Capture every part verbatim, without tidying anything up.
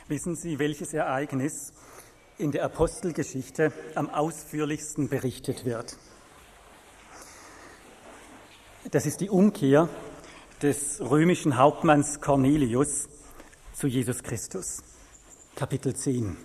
Wissen Sie, welches Ereignis in der Apostelgeschichte am ausführlichsten berichtet wird? Das ist die Umkehr des römischen Hauptmanns Cornelius zu Jesus Christus. Kapitel zehn.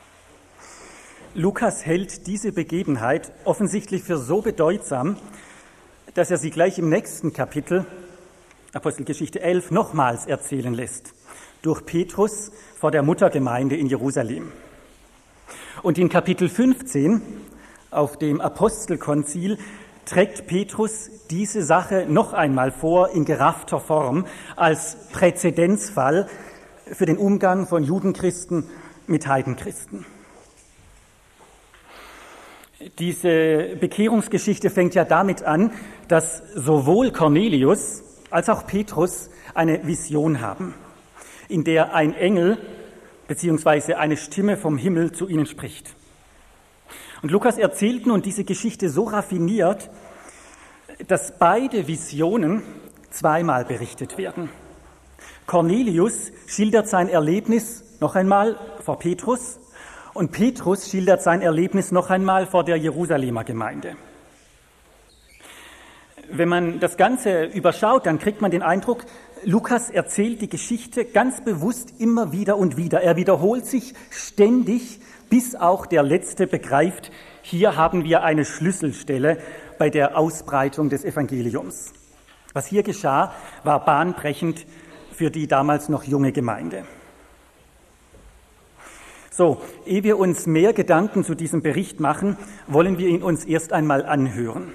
Lukas hält diese Begebenheit offensichtlich für so bedeutsam, dass er sie gleich im nächsten Kapitel, Apostelgeschichte elf, nochmals erzählen lässt, durch Petrus vor der Muttergemeinde in Jerusalem. Und in Kapitel fünfzehn, auf dem Apostelkonzil, trägt Petrus diese Sache noch einmal vor in geraffter Form als Präzedenzfall für den Umgang von Judenchristen mit Heidenchristen. Diese Bekehrungsgeschichte fängt ja damit an, dass sowohl Cornelius als auch Petrus eine Vision haben, in der ein Engel bzw. eine Stimme vom Himmel zu ihnen spricht. Und Lukas erzählt nun diese Geschichte so raffiniert, dass beide Visionen zweimal berichtet werden. Cornelius schildert sein Erlebnis noch einmal vor Petrus und Petrus schildert sein Erlebnis noch einmal vor der Jerusalemer Gemeinde. Wenn man das Ganze überschaut, dann kriegt man den Eindruck, Lukas erzählt die Geschichte ganz bewusst immer wieder und wieder. Er wiederholt sich ständig, bis auch der Letzte begreift, hier haben wir eine Schlüsselstelle bei der Ausbreitung des Evangeliums. Was hier geschah, war bahnbrechend für die damals noch junge Gemeinde. So, ehe wir uns mehr Gedanken zu diesem Bericht machen, wollen wir ihn uns erst einmal anhören.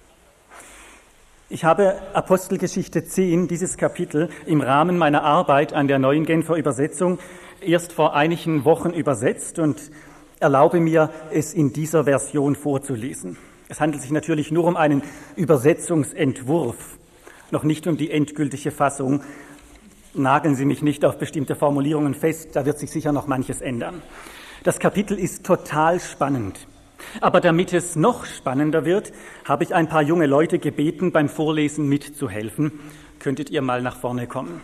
Ich habe Apostelgeschichte zehn, dieses Kapitel, im Rahmen meiner Arbeit an der Neuen Genfer Übersetzung erst vor einigen Wochen übersetzt und erlaube mir, es in dieser Version vorzulesen. Es handelt sich natürlich nur um einen Übersetzungsentwurf, noch nicht um die endgültige Fassung. Nageln Sie mich nicht auf bestimmte Formulierungen fest, da wird sich sicher noch manches ändern. Das Kapitel ist total spannend. Aber damit es noch spannender wird, habe ich ein paar junge Leute gebeten, beim Vorlesen mitzuhelfen. Könntet ihr mal nach vorne kommen?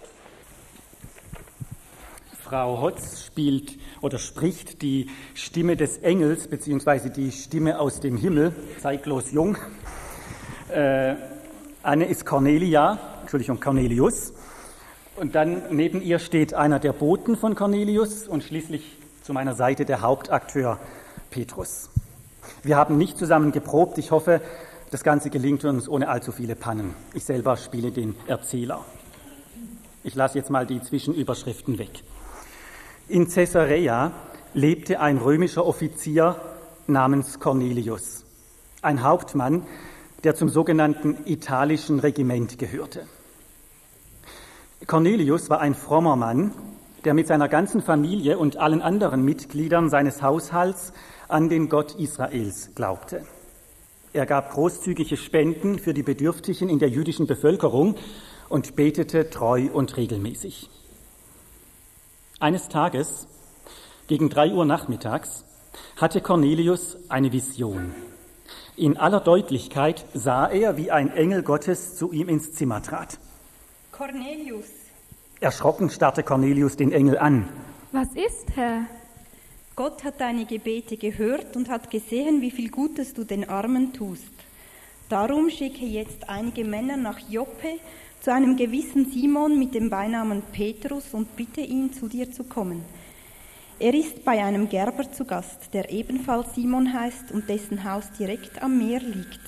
Frau Hotz spielt oder spricht die Stimme des Engels, beziehungsweise die Stimme aus dem Himmel, zeitlos jung. Äh, Anne ist Cornelia, Entschuldigung, Cornelius. Und dann neben ihr steht einer der Boten von Cornelius und schließlich zu meiner Seite der Hauptakteur Petrus. Wir haben nicht zusammen geprobt. Ich hoffe, das Ganze gelingt uns ohne allzu viele Pannen. Ich selber spiele den Erzähler. Ich lasse jetzt mal die Zwischenüberschriften weg. In Caesarea lebte ein römischer Offizier namens Cornelius, ein Hauptmann, der zum sogenannten italischen Regiment gehörte. Cornelius war ein frommer Mann, der mit seiner ganzen Familie und allen anderen Mitgliedern seines Haushalts an den Gott Israels glaubte. Er gab großzügige Spenden für die Bedürftigen in der jüdischen Bevölkerung und betete treu und regelmäßig. Eines Tages, gegen drei Uhr nachmittags, hatte Cornelius eine Vision. In aller Deutlichkeit sah er, wie ein Engel Gottes zu ihm ins Zimmer trat. Cornelius. Erschrocken starrte Cornelius den Engel an. Was ist, Herr? Gott hat deine Gebete gehört und hat gesehen, wie viel Gutes du den Armen tust. Darum schicke jetzt einige Männer nach Joppe zu einem gewissen Simon mit dem Beinamen Petrus und bitte ihn, zu dir zu kommen. Er ist bei einem Gerber zu Gast, der ebenfalls Simon heißt und dessen Haus direkt am Meer liegt.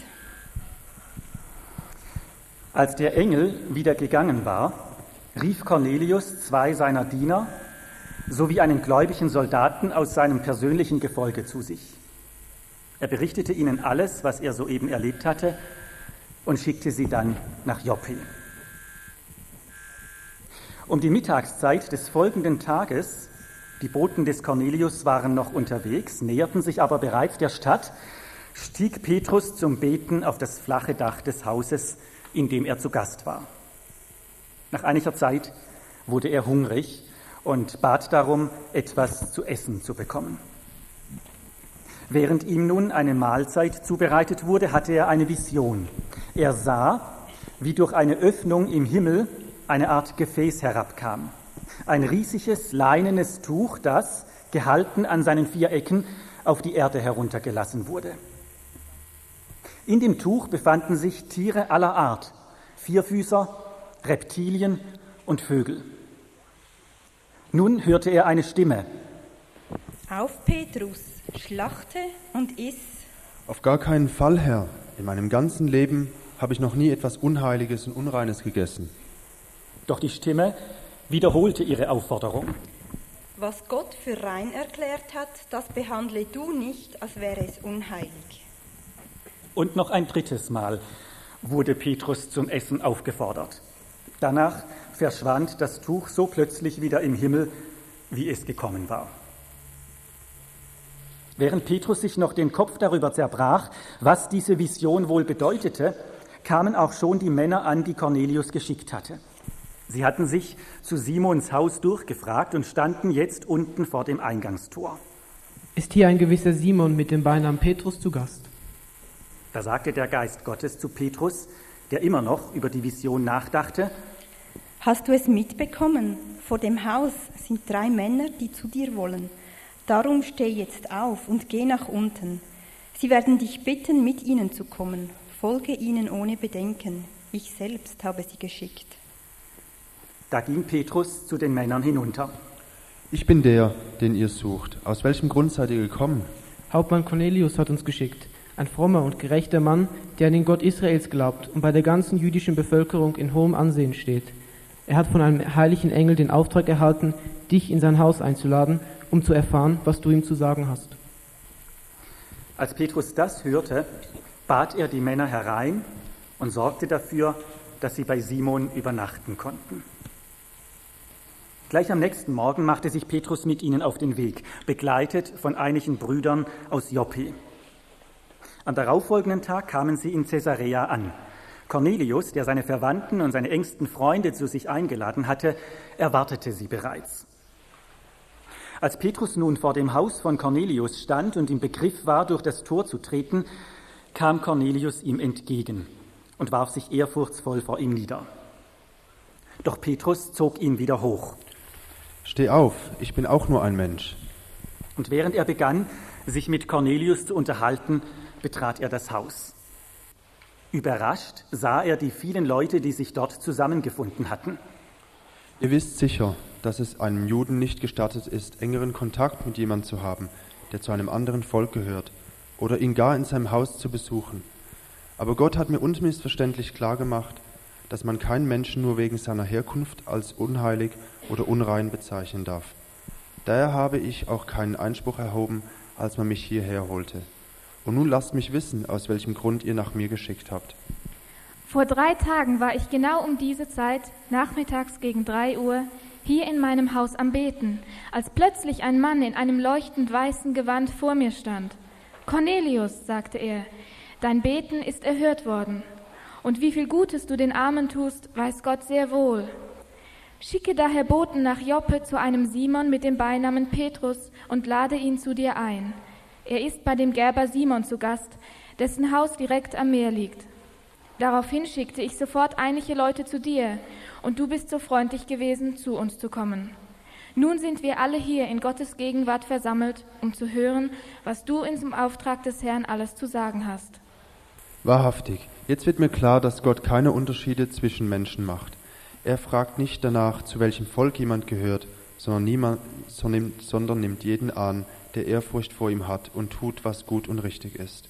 Als der Engel wieder gegangen war, rief Cornelius zwei seiner Diener sowie einen gläubigen Soldaten aus seinem persönlichen Gefolge zu sich. Er berichtete ihnen alles, was er soeben erlebt hatte, und schickte sie dann nach Joppe. Um die Mittagszeit des folgenden Tages, die Boten des Cornelius waren noch unterwegs, näherten sich aber bereits der Stadt, stieg Petrus zum Beten auf das flache Dach des Hauses, in dem er zu Gast war. Nach einiger Zeit wurde er hungrig und bat darum, etwas zu essen zu bekommen. Während ihm nun eine Mahlzeit zubereitet wurde, hatte er eine Vision. Er sah, wie durch eine Öffnung im Himmel eine Art Gefäß herabkam. Ein riesiges leinenes Tuch, das, gehalten an seinen vier Ecken, auf die Erde heruntergelassen wurde. In dem Tuch befanden sich Tiere aller Art, Vierfüßer, Reptilien und Vögel. Nun hörte er eine Stimme. Auf, Petrus, schlachte und iss. Auf gar keinen Fall, Herr. In meinem ganzen Leben habe ich noch nie etwas Unheiliges und Unreines gegessen. Doch die Stimme wiederholte ihre Aufforderung. Was Gott für rein erklärt hat, das behandle du nicht, als wäre es unheilig. Und noch ein drittes Mal wurde Petrus zum Essen aufgefordert. Danach verschwand das Tuch so plötzlich wieder im Himmel, wie es gekommen war. Während Petrus sich noch den Kopf darüber zerbrach, was diese Vision wohl bedeutete, kamen auch schon die Männer an, die Cornelius geschickt hatte. Sie hatten sich zu Simons Haus durchgefragt und standen jetzt unten vor dem Eingangstor. Ist hier ein gewisser Simon mit dem Beinamen Petrus zu Gast? Da sagte der Geist Gottes zu Petrus, der immer noch über die Vision nachdachte: Hast du es mitbekommen? Vor dem Haus sind drei Männer, die zu dir wollen. Darum steh jetzt auf und geh nach unten. Sie werden dich bitten, mit ihnen zu kommen. Folge ihnen ohne Bedenken. Ich selbst habe sie geschickt. Da ging Petrus zu den Männern hinunter. Ich bin der, den ihr sucht. Aus welchem Grund seid ihr gekommen? Hauptmann Cornelius hat uns geschickt. Ein frommer und gerechter Mann, der an den Gott Israels glaubt und bei der ganzen jüdischen Bevölkerung in hohem Ansehen steht. Er hat von einem heiligen Engel den Auftrag erhalten, dich in sein Haus einzuladen, um zu erfahren, was du ihm zu sagen hast. Als Petrus das hörte, bat er die Männer herein und sorgte dafür, dass sie bei Simon übernachten konnten. Gleich am nächsten Morgen machte sich Petrus mit ihnen auf den Weg, begleitet von einigen Brüdern aus Joppe. Am darauffolgenden Tag kamen sie in Caesarea an. Cornelius, der seine Verwandten und seine engsten Freunde zu sich eingeladen hatte, erwartete sie bereits. Als Petrus nun vor dem Haus von Cornelius stand und im Begriff war, durch das Tor zu treten, kam Cornelius ihm entgegen und warf sich ehrfurchtsvoll vor ihm nieder. Doch Petrus zog ihn wieder hoch. Steh auf, ich bin auch nur ein Mensch. Und während er begann, sich mit Cornelius zu unterhalten, betrat er das Haus. Überrascht sah er die vielen Leute, die sich dort zusammengefunden hatten. Ihr wisst sicher, dass es einem Juden nicht gestattet ist, engeren Kontakt mit jemandem zu haben, der zu einem anderen Volk gehört, oder ihn gar in seinem Haus zu besuchen. Aber Gott hat mir unmissverständlich klargemacht, dass man keinen Menschen nur wegen seiner Herkunft als unheilig oder unrein bezeichnen darf. Daher habe ich auch keinen Einspruch erhoben, als man mich hierher holte. Und nun lasst mich wissen, aus welchem Grund ihr nach mir geschickt habt. Vor drei Tagen war ich genau um diese Zeit, nachmittags gegen drei Uhr, hier in meinem Haus am Beten, als plötzlich ein Mann in einem leuchtend weißen Gewand vor mir stand. »Cornelius«, sagte er, »dein Beten ist erhört worden. Und wie viel Gutes du den Armen tust, weiß Gott sehr wohl. Schicke daher Boten nach Joppe zu einem Simon mit dem Beinamen Petrus und lade ihn zu dir ein. Er ist bei dem Gerber Simon zu Gast, dessen Haus direkt am Meer liegt. Daraufhin schickte ich sofort einige Leute zu dir, und du bist so freundlich gewesen, zu uns zu kommen. Nun sind wir alle hier in Gottes Gegenwart versammelt, um zu hören, was du im Auftrag des Herrn alles zu sagen hast.« Wahrhaftig, jetzt wird mir klar, dass Gott keine Unterschiede zwischen Menschen macht. Er fragt nicht danach, zu welchem Volk jemand gehört, sondern, niemand, sondern nimmt jeden an, der Ehrfurcht vor ihm hat und tut, was gut und richtig ist.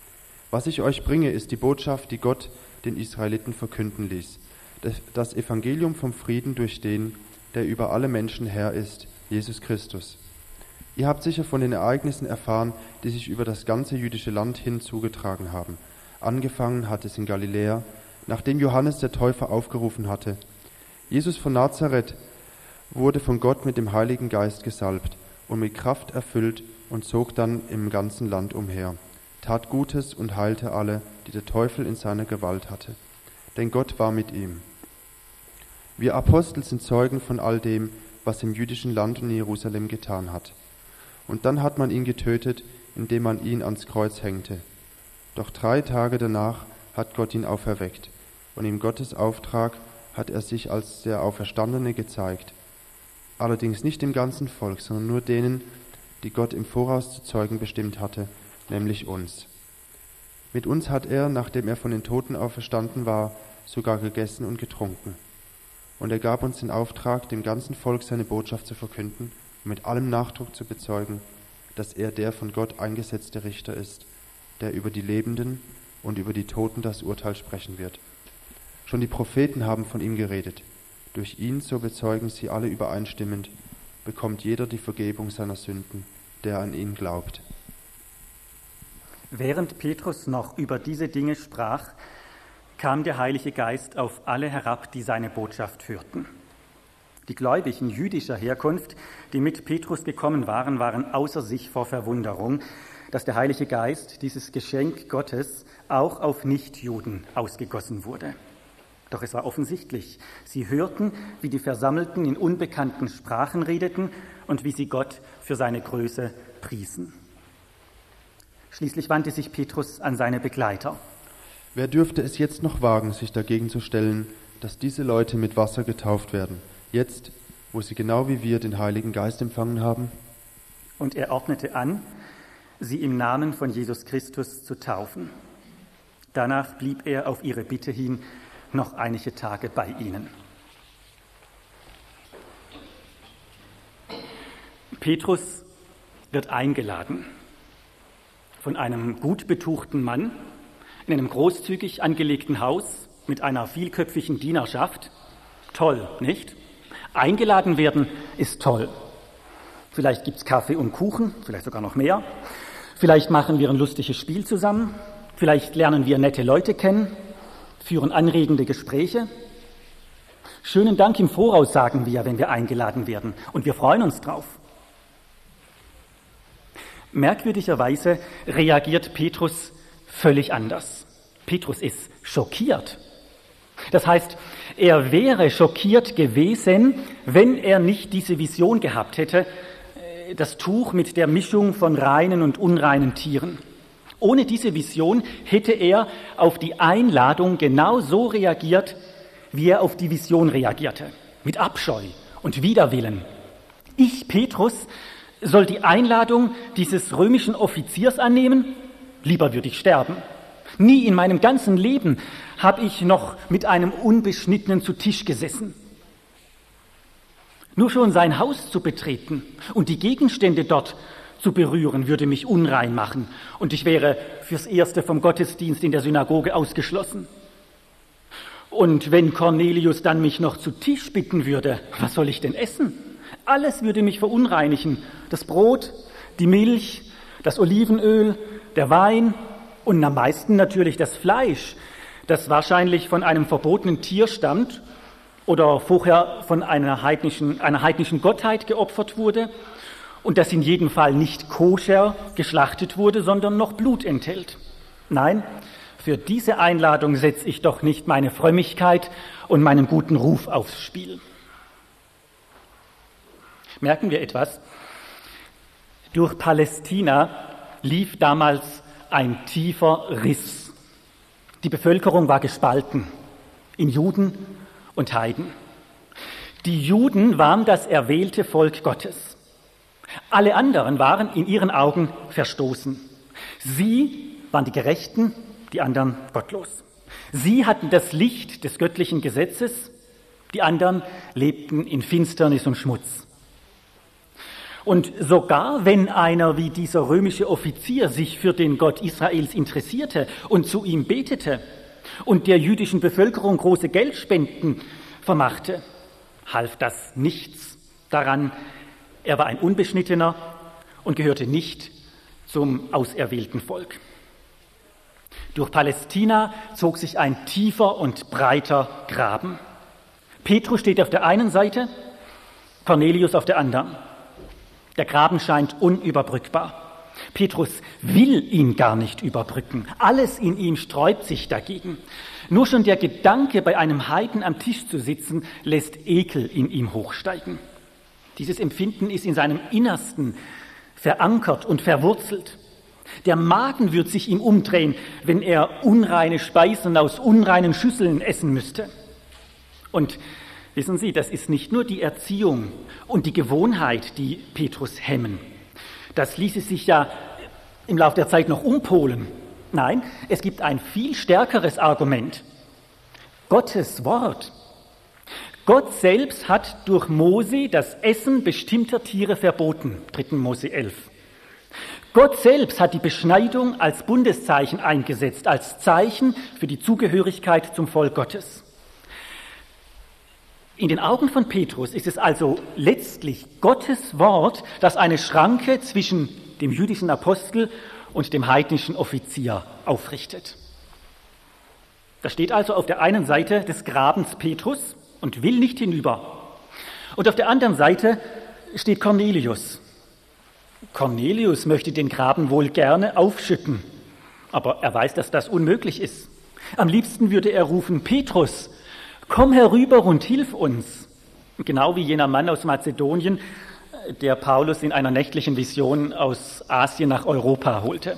Was ich euch bringe, ist die Botschaft, die Gott den Israeliten verkünden ließ. Das Evangelium vom Frieden durch den, der über alle Menschen Herr ist, Jesus Christus. Ihr habt sicher von den Ereignissen erfahren, die sich über das ganze jüdische Land hin zugetragen haben. Angefangen hat es in Galiläa, nachdem Johannes der Täufer aufgerufen hatte. Jesus von Nazareth wurde von Gott mit dem Heiligen Geist gesalbt und mit Kraft erfüllt und zog dann im ganzen Land umher, tat Gutes und heilte alle, die der Teufel in seiner Gewalt hatte. Denn Gott war mit ihm. Wir Apostel sind Zeugen von all dem, was im jüdischen Land und in Jerusalem getan hat. Und dann hat man ihn getötet, indem man ihn ans Kreuz hängte. Doch drei Tage danach hat Gott ihn auferweckt, und in Gottes Auftrag hat er sich als der Auferstandene gezeigt. allerdings nicht dem ganzen Volk, sondern nur denen, die Gott im Voraus zu Zeugen bestimmt hatte, nämlich uns. Mit uns hat er, nachdem er von den Toten auferstanden war, sogar gegessen und getrunken. Und er gab uns den Auftrag, dem ganzen Volk seine Botschaft zu verkünden und mit allem Nachdruck zu bezeugen, dass er der von Gott eingesetzte Richter ist, der über die Lebenden und über die Toten das Urteil sprechen wird. Schon die Propheten haben von ihm geredet. Durch ihn, so bezeugen sie alle übereinstimmend, bekommt jeder die Vergebung seiner Sünden, der an ihn glaubt. Während Petrus noch über diese Dinge sprach, kam der Heilige Geist auf alle herab, die seine Botschaft hörten. Die Gläubigen jüdischer Herkunft, die mit Petrus gekommen waren, waren außer sich vor Verwunderung, dass der Heilige Geist, dieses Geschenk Gottes, auch auf Nichtjuden ausgegossen wurde. Doch es war offensichtlich, sie hörten, wie die Versammelten in unbekannten Sprachen redeten und wie sie Gott für seine Größe priesen. Schließlich wandte sich Petrus an seine Begleiter. Wer dürfte es jetzt noch wagen, sich dagegen zu stellen, dass diese Leute mit Wasser getauft werden, jetzt, wo sie genau wie wir den Heiligen Geist empfangen haben? Und er ordnete an, sie im Namen von Jesus Christus zu taufen. Danach blieb er auf ihre Bitte hin noch einige Tage bei ihnen. Petrus wird eingeladen von einem gut betuchten Mann in einem großzügig angelegten Haus mit einer vielköpfigen Dienerschaft. Toll, nicht? Eingeladen werden ist toll. Vielleicht gibt's Kaffee und Kuchen, vielleicht sogar noch mehr. Vielleicht machen wir ein lustiges Spiel zusammen. Vielleicht lernen wir nette Leute kennen, führen anregende Gespräche. Schönen Dank im Voraus, sagen wir, wenn wir eingeladen werden. Und wir freuen uns drauf. Merkwürdigerweise reagiert Petrus völlig anders. Petrus ist schockiert. Das heißt, er wäre schockiert gewesen, wenn er nicht diese Vision gehabt hätte, das Tuch mit der Mischung von reinen und unreinen Tieren. Ohne diese Vision hätte er auf die Einladung genau so reagiert, wie er auf die Vision reagierte, mit Abscheu und Widerwillen. Ich, Petrus, soll die Einladung dieses römischen Offiziers annehmen? Lieber würde ich sterben. Nie in meinem ganzen Leben habe ich noch mit einem Unbeschnittenen zu Tisch gesessen. Nur schon sein Haus zu betreten und die Gegenstände dort zu berühren, würde mich unrein machen und ich wäre fürs Erste vom Gottesdienst in der Synagoge ausgeschlossen. Und wenn Cornelius dann mich noch zu Tisch bitten würde, was soll ich denn essen? Alles würde mich verunreinigen. Das Brot, die Milch, das Olivenöl, der Wein und am meisten natürlich das Fleisch, das wahrscheinlich von einem verbotenen Tier stammt oder vorher von einer heidnischen, einer heidnischen Gottheit geopfert wurde und das in jedem Fall nicht koscher geschlachtet wurde, sondern noch Blut enthält. Nein, für diese Einladung setze ich doch nicht meine Frömmigkeit und meinen guten Ruf aufs Spiel. Merken wir etwas? Durch Palästina lief damals ein tiefer Riss. Die Bevölkerung war gespalten in Juden und Heiden. Die Juden waren das erwählte Volk Gottes. Alle anderen waren in ihren Augen verstoßen. Sie waren die Gerechten, die anderen gottlos. Sie hatten das Licht des göttlichen Gesetzes, die anderen lebten in Finsternis und Schmutz. Und sogar wenn einer wie dieser römische Offizier sich für den Gott Israels interessierte und zu ihm betete und der jüdischen Bevölkerung große Geldspenden vermachte, half das nichts daran. Er war ein Unbeschnittener und gehörte nicht zum auserwählten Volk. Durch Palästina zog sich ein tiefer und breiter Graben. Petrus steht auf der einen Seite, Cornelius auf der anderen. Der Graben scheint unüberbrückbar. Petrus will ihn gar nicht überbrücken. Alles in ihm sträubt sich dagegen. Nur schon der Gedanke, bei einem Heiden am Tisch zu sitzen, lässt Ekel in ihm hochsteigen. Dieses Empfinden ist in seinem Innersten verankert und verwurzelt. Der Magen wird sich ihm umdrehen, wenn er unreine Speisen aus unreinen Schüsseln essen müsste. Und Wissen Sie, das ist nicht nur die Erziehung und die Gewohnheit, die Petrus hemmen. Das ließe sich ja im Laufe der Zeit noch umpolen. Nein, es gibt ein viel stärkeres Argument. Gottes Wort. Gott selbst hat durch Mose das Essen bestimmter Tiere verboten, dritter Mose elf. Gott selbst hat die Beschneidung als Bundeszeichen eingesetzt, als Zeichen für die Zugehörigkeit zum Volk Gottes. In den Augen von Petrus ist es also letztlich Gottes Wort, das eine Schranke zwischen dem jüdischen Apostel und dem heidnischen Offizier aufrichtet. Da steht also auf der einen Seite des Grabens Petrus und will nicht hinüber. Und auf der anderen Seite steht Cornelius. Cornelius möchte den Graben wohl gerne aufschütten, aber er weiß, dass das unmöglich ist. Am liebsten würde er rufen: Petrus, komm herüber und hilf uns. Genau wie jener Mann aus Mazedonien, der Paulus in einer nächtlichen Vision aus Asien nach Europa holte.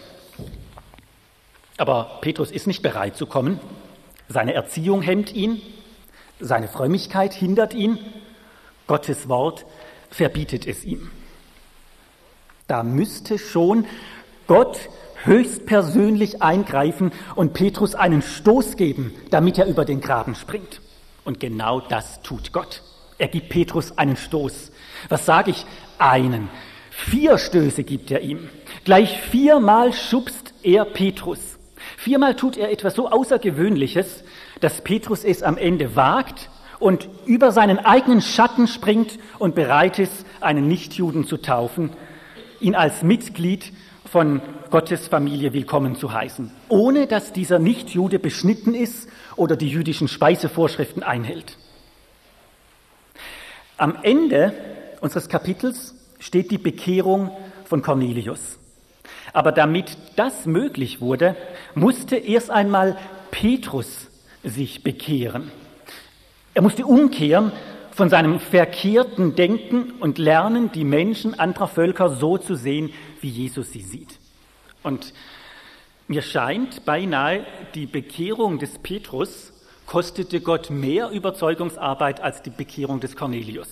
Aber Petrus ist nicht bereit zu kommen. Seine Erziehung hemmt ihn, seine Frömmigkeit hindert ihn, Gottes Wort verbietet es ihm. Da müsste schon Gott höchstpersönlich eingreifen und Petrus einen Stoß geben, damit er über den Graben springt. Und genau das tut Gott. Er gibt Petrus einen Stoß. Was sage ich? Einen. Vier Stöße gibt er ihm. Gleich viermal schubst er Petrus. Viermal tut er etwas so Außergewöhnliches, dass Petrus es am Ende wagt und über seinen eigenen Schatten springt und bereit ist, einen Nichtjuden zu taufen, ihn als Mitglied von Gottes Familie willkommen zu heißen, ohne dass dieser Nichtjude beschnitten ist oder die jüdischen Speisevorschriften einhält. Am Ende unseres Kapitels steht die Bekehrung von Cornelius. Aber damit das möglich wurde, musste erst einmal Petrus sich bekehren. Er musste umkehren von seinem verkehrten Denken und lernen, die Menschen anderer Völker so zu sehen, wie Jesus sie sieht. Und mir scheint beinahe, die Bekehrung des Petrus kostete Gott mehr Überzeugungsarbeit als die Bekehrung des Cornelius.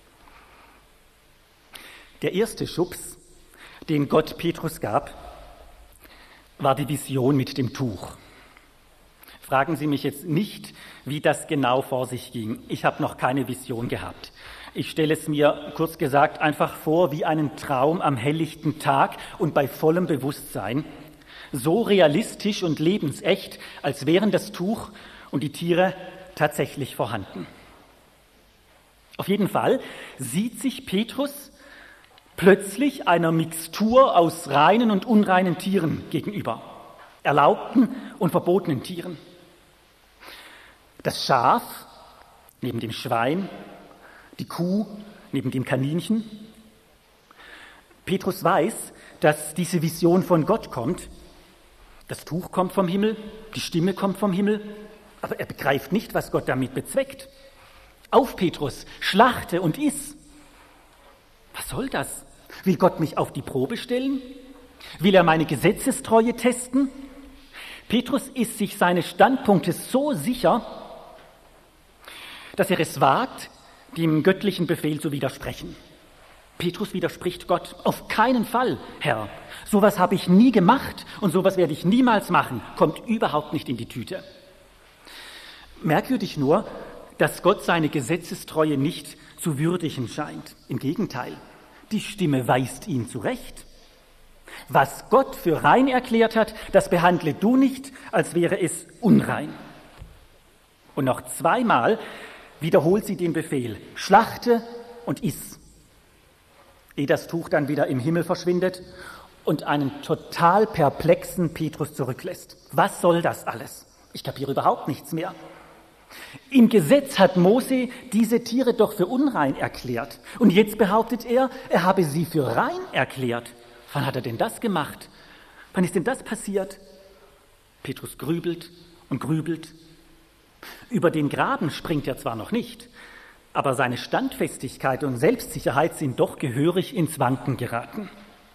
Der erste Schubs, den Gott Petrus gab, war die Vision mit dem Tuch. Fragen Sie mich jetzt nicht, wie das genau vor sich ging. Ich habe noch keine Vision gehabt. Ich stelle es mir, kurz gesagt, einfach vor wie einen Traum am helllichten Tag und bei vollem Bewusstsein. So realistisch und lebensecht, als wären das Tuch und die Tiere tatsächlich vorhanden. Auf jeden Fall sieht sich Petrus plötzlich einer Mixtur aus reinen und unreinen Tieren gegenüber, erlaubten und verbotenen Tieren. Das Schaf neben dem Schwein, die Kuh neben dem Kaninchen. Petrus weiß, dass diese Vision von Gott kommt. Das Tuch kommt vom Himmel, die Stimme kommt vom Himmel, aber er begreift nicht, was Gott damit bezweckt. Auf, Petrus, schlachte und iss. Was soll das? Will Gott mich auf die Probe stellen? Will er meine Gesetzestreue testen? Petrus ist sich seines Standpunktes so sicher, dass er es wagt, dem göttlichen Befehl zu widersprechen. Petrus widerspricht Gott. Auf keinen Fall, Herr. Sowas habe ich nie gemacht und sowas werde ich niemals machen. Kommt überhaupt nicht in die Tüte. Merkwürdig nur, dass Gott seine Gesetzestreue nicht zu würdigen scheint. Im Gegenteil, die Stimme weist ihn zurecht. Was Gott für rein erklärt hat, das behandle du nicht, als wäre es unrein. Und noch zweimal wiederholt sie den Befehl: Schlachte und iss. Ehe das Tuch dann wieder im Himmel verschwindet und einen total perplexen Petrus zurücklässt. Was soll das alles? Ich kapiere überhaupt nichts mehr. Im Gesetz hat Mose diese Tiere doch für unrein erklärt. Und jetzt behauptet er, er habe sie für rein erklärt. Wann hat er denn das gemacht? Wann ist denn das passiert? Petrus grübelt und grübelt. Über den Graben springt er zwar noch nicht, aber seine Standfestigkeit und Selbstsicherheit sind doch gehörig ins Wanken geraten.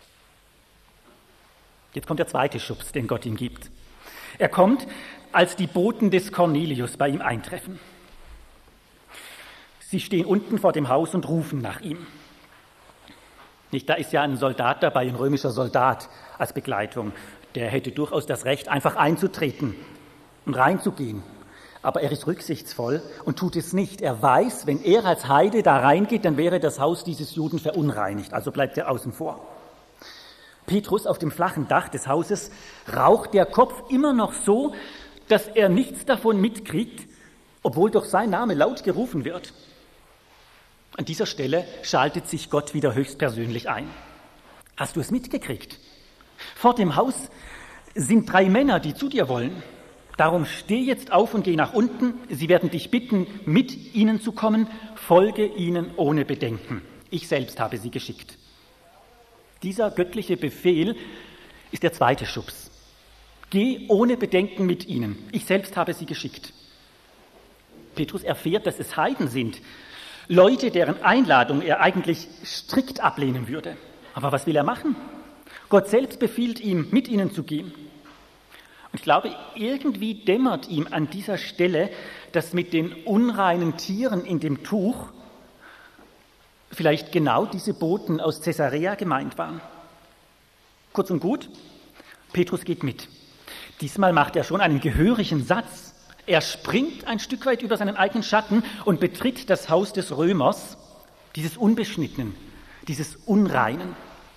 Jetzt kommt der zweite Schubs, den Gott ihm gibt. Er kommt, als die Boten des Cornelius bei ihm eintreffen. Sie stehen unten vor dem Haus und rufen nach ihm. Nicht, da ist ja ein Soldat dabei, ein römischer Soldat als Begleitung. Der hätte durchaus das Recht, einfach einzutreten und reinzugehen. Aber er ist rücksichtsvoll und tut es nicht. Er weiß, wenn er als Heide da reingeht, dann wäre das Haus dieses Juden verunreinigt. Also bleibt er außen vor. Petrus auf dem flachen Dach des Hauses raucht der Kopf immer noch so, dass er nichts davon mitkriegt, obwohl doch sein Name laut gerufen wird. An dieser Stelle schaltet sich Gott wieder höchstpersönlich ein. Hast du es mitgekriegt? Vor dem Haus sind drei Männer, die zu dir wollen. Darum steh jetzt auf und geh nach unten. Sie werden dich bitten, mit ihnen zu kommen. Folge ihnen ohne Bedenken. Ich selbst habe sie geschickt. Dieser göttliche Befehl ist der zweite Schubs. Geh ohne Bedenken mit ihnen. Ich selbst habe sie geschickt. Petrus erfährt, dass es Heiden sind. Leute, deren Einladung er eigentlich strikt ablehnen würde. Aber was will er machen? Gott selbst befiehlt ihm, mit ihnen zu gehen. Und ich glaube, irgendwie dämmert ihm an dieser Stelle, dass mit den unreinen Tieren in dem Tuch vielleicht genau diese Boten aus Caesarea gemeint waren. Kurz und gut, Petrus geht mit. Diesmal macht er schon einen gehörigen Satz. Er springt ein Stück weit über seinen eigenen Schatten und betritt das Haus des Römers, dieses Unbeschnittenen, dieses Unreinen.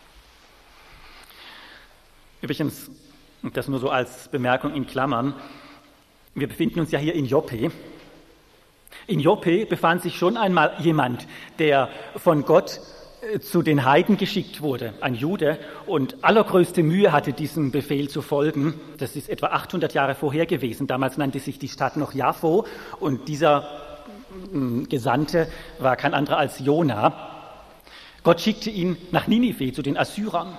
Übrigens, das nur so als Bemerkung in Klammern, wir befinden uns ja hier in Joppe. In Joppe befand sich schon einmal jemand, der von Gott zu den Heiden geschickt wurde, ein Jude, und allergrößte Mühe hatte, diesem Befehl zu folgen. Das ist etwa achthundert Jahre vorher gewesen. Damals nannte sich die Stadt noch Jaffo und dieser Gesandte war kein anderer als Jona. Gott schickte ihn nach Ninive zu den Assyrern.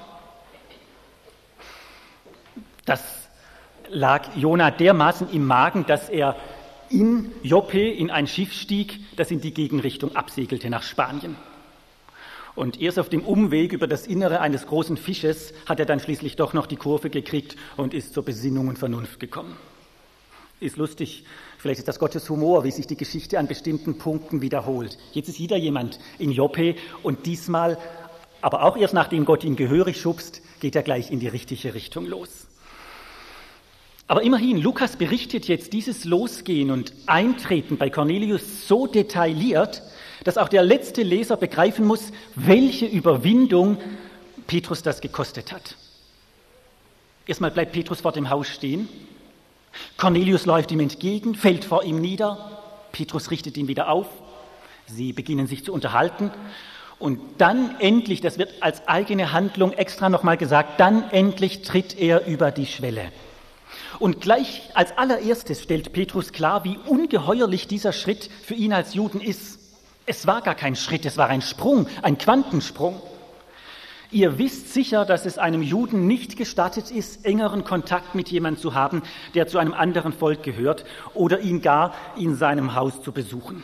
Das lag Jona dermaßen im Magen, dass er in Joppe in ein Schiff stieg, das in die Gegenrichtung absegelte nach Spanien. Und erst auf dem Umweg über das Innere eines großen Fisches hat er dann schließlich doch noch die Kurve gekriegt und ist zur Besinnung und Vernunft gekommen. Ist lustig, vielleicht ist das Gottes Humor, wie sich die Geschichte an bestimmten Punkten wiederholt. Jetzt ist wieder jemand in Joppe und diesmal, aber auch erst nachdem Gott ihn gehörig schubst, geht er gleich in die richtige Richtung los. Aber immerhin, Lukas berichtet jetzt dieses Losgehen und Eintreten bei Cornelius so detailliert, dass auch der letzte Leser begreifen muss, welche Überwindung Petrus das gekostet hat. Erstmal bleibt Petrus vor dem Haus stehen. Cornelius läuft ihm entgegen, fällt vor ihm nieder. Petrus richtet ihn wieder auf. Sie beginnen sich zu unterhalten. Und dann endlich, das wird als eigene Handlung extra nochmal gesagt, dann endlich tritt er über die Schwelle. Und gleich als allererstes stellt Petrus klar, wie ungeheuerlich dieser Schritt für ihn als Juden ist. Es war gar kein Schritt, es war ein Sprung, ein Quantensprung. Ihr wisst sicher, dass es einem Juden nicht gestattet ist, engeren Kontakt mit jemandem zu haben, der zu einem anderen Volk gehört oder ihn gar in seinem Haus zu besuchen.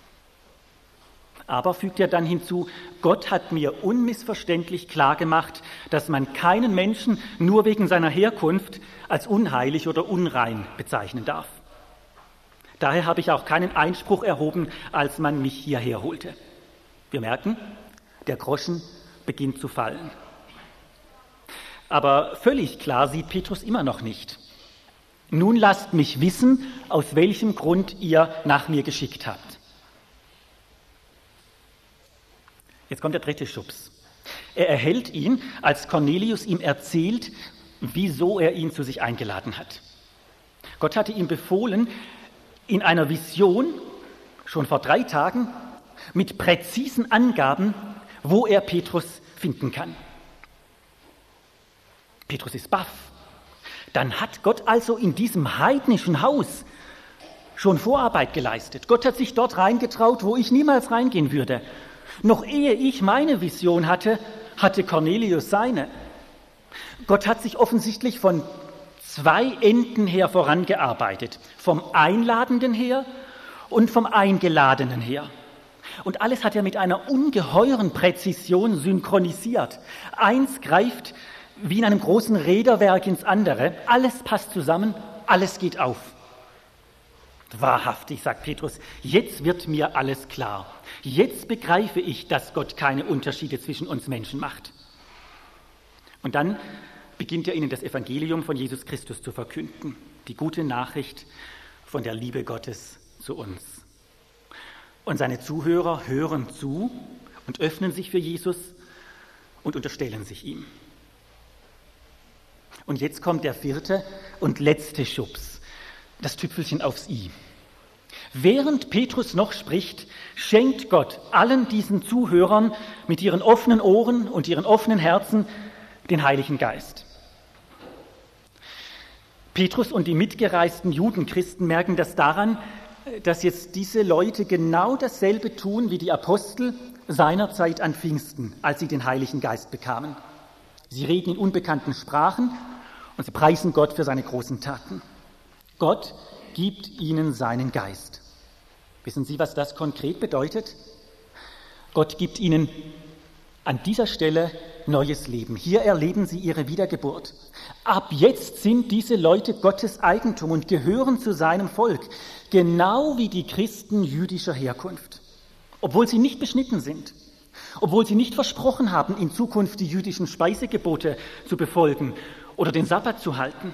Aber fügt er dann hinzu, Gott hat mir unmissverständlich klargemacht, dass man keinen Menschen nur wegen seiner Herkunft als unheilig oder unrein bezeichnen darf. Daher habe ich auch keinen Einspruch erhoben, als man mich hierher holte. Wir merken, der Groschen beginnt zu fallen. Aber völlig klar sieht Petrus immer noch nicht. Nun lasst mich wissen, aus welchem Grund ihr nach mir geschickt habt. Jetzt kommt der dritte Schubs. Er erhält ihn, als Cornelius ihm erzählt, wieso er ihn zu sich eingeladen hat. Gott hatte ihm befohlen, in einer Vision, schon vor drei Tagen, mit präzisen Angaben, wo er Petrus finden kann. Petrus ist baff. Dann hat Gott also in diesem heidnischen Haus schon Vorarbeit geleistet. Gott hat sich dort reingetraut, wo ich niemals reingehen würde. Noch ehe ich meine Vision hatte, hatte Cornelius seine. Gott hat sich offensichtlich von zwei Enden her vorangearbeitet. Vom Einladenden her und vom Eingeladenen her. Und alles hat er mit einer ungeheuren Präzision synchronisiert. Eins greift wie in einem großen Räderwerk ins andere. Alles passt zusammen, alles geht auf. Wahrhaftig, sagt Petrus, jetzt wird mir alles klar. Jetzt begreife ich, dass Gott keine Unterschiede zwischen uns Menschen macht. Und dann beginnt er ihnen das Evangelium von Jesus Christus zu verkünden. Die gute Nachricht von der Liebe Gottes zu uns. Und seine Zuhörer hören zu und öffnen sich für Jesus und unterstellen sich ihm. Und jetzt kommt der vierte und letzte Schubs, das Tüpfelchen aufs i. Während Petrus noch spricht, schenkt Gott allen diesen Zuhörern mit ihren offenen Ohren und ihren offenen Herzen den Heiligen Geist. Petrus und die mitgereisten Judenchristen merken das daran, dass jetzt diese Leute genau dasselbe tun wie die Apostel seinerzeit an Pfingsten, als sie den Heiligen Geist bekamen. Sie reden in unbekannten Sprachen und sie preisen Gott für seine großen Taten. Gott gibt ihnen seinen Geist. Wissen Sie, was das konkret bedeutet? Gott gibt ihnen an dieser Stelle neues Leben. Hier erleben sie ihre Wiedergeburt. Ab jetzt sind diese Leute Gottes Eigentum und gehören zu seinem Volk, genau wie die Christen jüdischer Herkunft. Obwohl sie nicht beschnitten sind, obwohl sie nicht versprochen haben, in Zukunft die jüdischen Speisegebote zu befolgen oder den Sabbat zu halten.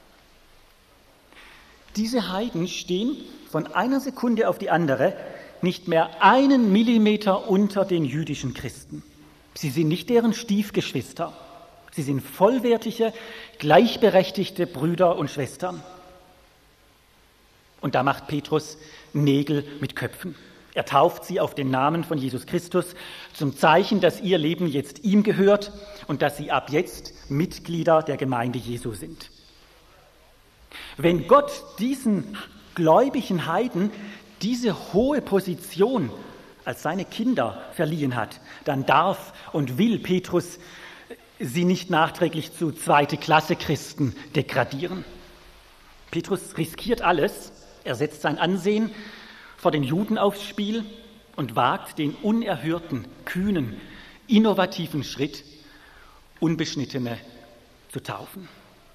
Diese Heiden stehen von einer Sekunde auf die andere nicht mehr einen Millimeter unter den jüdischen Christen. Sie sind nicht deren Stiefgeschwister. Sie sind vollwertige, gleichberechtigte Brüder und Schwestern. Und da macht Petrus Nägel mit Köpfen. Er tauft sie auf den Namen von Jesus Christus zum Zeichen, dass ihr Leben jetzt ihm gehört und dass sie ab jetzt Mitglieder der Gemeinde Jesu sind. Wenn Gott diesen gläubigen Heiden diese hohe Position als seine Kinder verliehen hat, dann darf und will Petrus sie nicht nachträglich zu zweite Klasse Christen degradieren. Petrus riskiert alles, er setzt sein Ansehen vor den Juden aufs Spiel und wagt den unerhörten, kühnen, innovativen Schritt, Unbeschnittene zu taufen.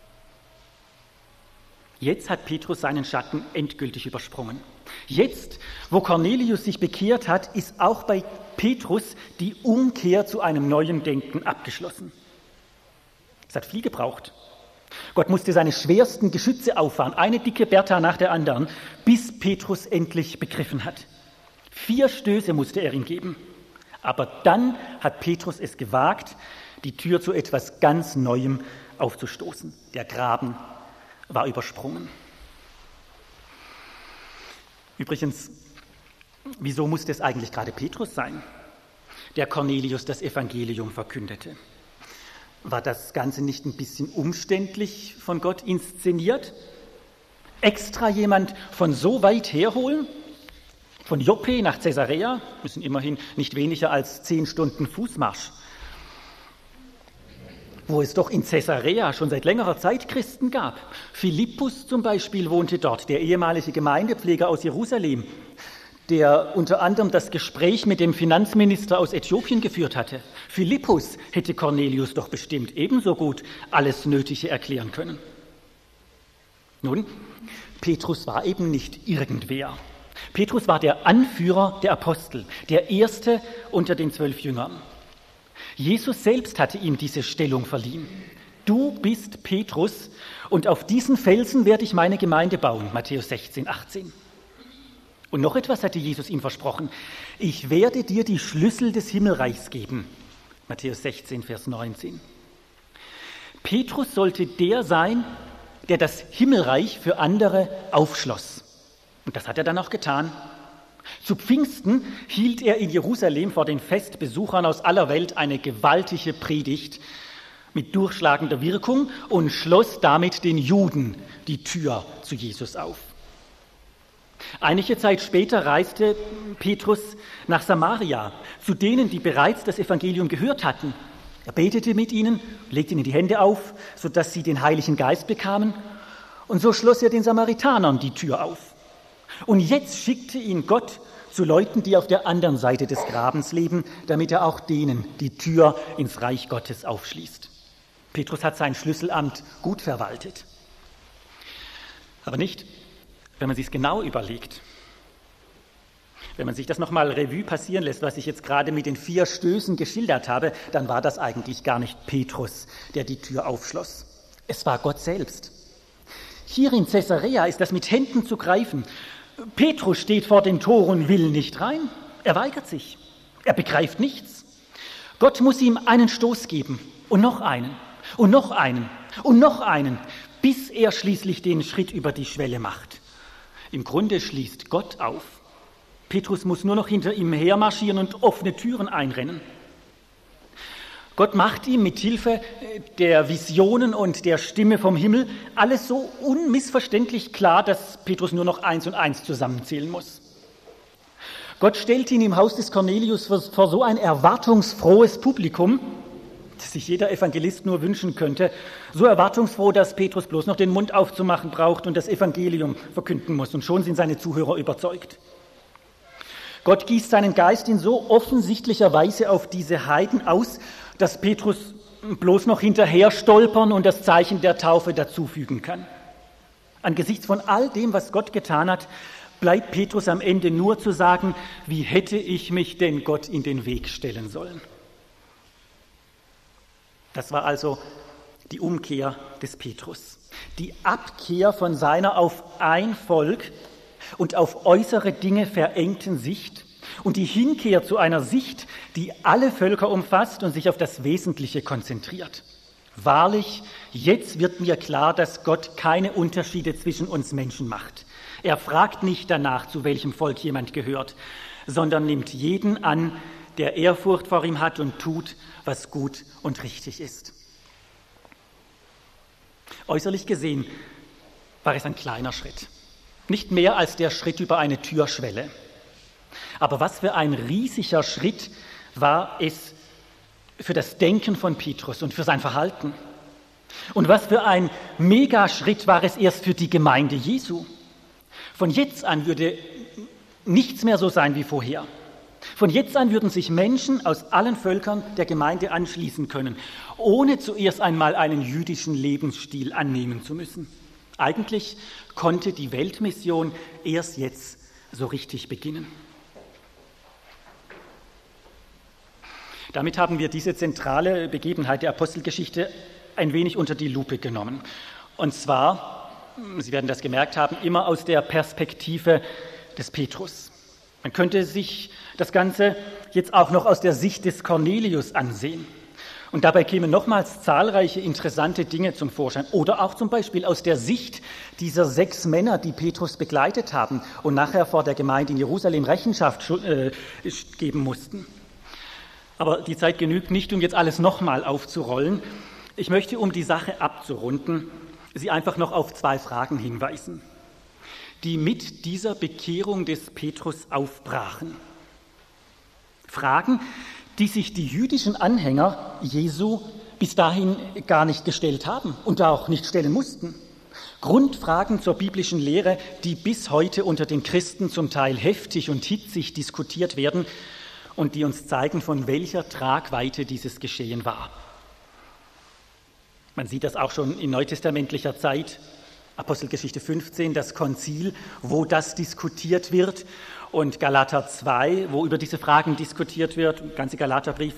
Jetzt hat Petrus seinen Schatten endgültig übersprungen. Jetzt, wo Cornelius sich bekehrt hat, ist auch bei Petrus die Umkehr zu einem neuen Denken abgeschlossen. Es hat viel gebraucht. Gott musste seine schwersten Geschütze auffahren, eine dicke Bertha nach der anderen, bis Petrus endlich begriffen hat. Vier Stöße musste er ihm geben. Aber dann hat Petrus es gewagt, die Tür zu etwas ganz Neuem aufzustoßen. Der Graben war übersprungen. Übrigens, wieso musste es eigentlich gerade Petrus sein, der Cornelius das Evangelium verkündete? War das Ganze nicht ein bisschen umständlich von Gott inszeniert? Extra jemand von so weit herholen? Von Joppe nach Caesarea, müssen immerhin nicht weniger als zehn Stunden Fußmarsch. Wo es doch in Caesarea schon seit längerer Zeit Christen gab. Philippus zum Beispiel wohnte dort, der ehemalige Gemeindepfleger aus Jerusalem, der unter anderem das Gespräch mit dem Finanzminister aus Äthiopien geführt hatte. Philippus hätte Cornelius doch bestimmt ebenso gut alles Nötige erklären können. Nun, Petrus war eben nicht irgendwer. Petrus war der Anführer der Apostel, der Erste unter den zwölf Jüngern. Jesus selbst hatte ihm diese Stellung verliehen. Du bist Petrus und auf diesen Felsen werde ich meine Gemeinde bauen, Matthäus sechzehn, achtzehn. Und noch etwas hatte Jesus ihm versprochen. Ich werde dir die Schlüssel des Himmelreichs geben, Matthäus sechzehn, Vers neunzehn. Petrus sollte der sein, der das Himmelreich für andere aufschloss. Und das hat er dann auch getan. Zu Pfingsten hielt er in Jerusalem vor den Festbesuchern aus aller Welt eine gewaltige Predigt mit durchschlagender Wirkung und schloss damit den Juden die Tür zu Jesus auf. Einige Zeit später reiste Petrus nach Samaria, zu denen, die bereits das Evangelium gehört hatten. Er betete mit ihnen, legte ihnen die Hände auf, sodass sie den Heiligen Geist bekamen. Und so schloss er den Samaritanern die Tür auf. Und jetzt schickte ihn Gott zu Leuten, die auf der anderen Seite des Grabens leben, damit er auch denen die Tür ins Reich Gottes aufschließt. Petrus hat sein Schlüsselamt gut verwaltet. Aber nicht wenn man sich es genau überlegt. Wenn man sich das nochmal Revue passieren lässt, was ich jetzt gerade mit den vier Stößen geschildert habe, dann war das eigentlich gar nicht Petrus, der die Tür aufschloss. Es war Gott selbst. Hier in Caesarea ist das mit Händen zu greifen. Petrus steht vor den Toren, will nicht rein. Er weigert sich. Er begreift nichts. Gott muss ihm einen Stoß geben und noch einen und noch einen und noch einen, bis er schließlich den Schritt über die Schwelle macht. Im Grunde schließt Gott auf. Petrus muss nur noch hinter ihm hermarschieren und offene Türen einrennen. Gott macht ihm mit Hilfe der Visionen und der Stimme vom Himmel alles so unmissverständlich klar, dass Petrus nur noch eins und eins zusammenzählen muss. Gott stellt ihn im Haus des Cornelius vor so ein erwartungsfrohes Publikum, das sich jeder Evangelist nur wünschen könnte, so erwartungsfroh, dass Petrus bloß noch den Mund aufzumachen braucht und das Evangelium verkünden muss, und schon sind seine Zuhörer überzeugt. Gott gießt seinen Geist in so offensichtlicher Weise auf diese Heiden aus, dass Petrus bloß noch hinterher stolpern und das Zeichen der Taufe dazufügen kann. Angesichts von all dem, was Gott getan hat, bleibt Petrus am Ende nur zu sagen, wie hätte ich mich denn Gott in den Weg stellen sollen? Das war also die Umkehr des Petrus, die Abkehr von seiner auf ein Volk und auf äußere Dinge verengten Sicht und die Hinkehr zu einer Sicht, die alle Völker umfasst und sich auf das Wesentliche konzentriert. Wahrlich, jetzt wird mir klar, dass Gott keine Unterschiede zwischen uns Menschen macht. Er fragt nicht danach, zu welchem Volk jemand gehört, sondern nimmt jeden an, der Ehrfurcht vor ihm hat und tut, was gut und richtig ist. Äußerlich gesehen war es ein kleiner Schritt. Nicht mehr als der Schritt über eine Türschwelle. Aber was für ein riesiger Schritt war es für das Denken von Petrus und für sein Verhalten. Und was für ein Megaschritt war es erst für die Gemeinde Jesu. Von jetzt an würde nichts mehr so sein wie vorher. Von jetzt an würden sich Menschen aus allen Völkern der Gemeinde anschließen können, ohne zuerst einmal einen jüdischen Lebensstil annehmen zu müssen. Eigentlich konnte die Weltmission erst jetzt so richtig beginnen. Damit haben wir diese zentrale Begebenheit der Apostelgeschichte ein wenig unter die Lupe genommen. Und zwar, Sie werden das gemerkt haben, immer aus der Perspektive des Petrus. Man könnte sich das Ganze jetzt auch noch aus der Sicht des Cornelius ansehen. Und dabei kämen nochmals zahlreiche interessante Dinge zum Vorschein. Oder auch zum Beispiel aus der Sicht dieser sechs Männer, die Petrus begleitet haben und nachher vor der Gemeinde in Jerusalem Rechenschaft äh, geben mussten. Aber die Zeit genügt nicht, um jetzt alles nochmal aufzurollen. Ich möchte, um die Sache abzurunden, Sie einfach noch auf zwei Fragen hinweisen, die mit dieser Bekehrung des Petrus aufbrachen. Fragen, die sich die jüdischen Anhänger Jesu bis dahin gar nicht gestellt haben und auch nicht stellen mussten. Grundfragen zur biblischen Lehre, die bis heute unter den Christen zum Teil heftig und hitzig diskutiert werden und die uns zeigen, von welcher Tragweite dieses Geschehen war. Man sieht das auch schon in neutestamentlicher Zeit, Apostelgeschichte fünfzehn, das Konzil, wo das diskutiert wird, und Galater zwei, wo über diese Fragen diskutiert wird, der ganze Galaterbrief.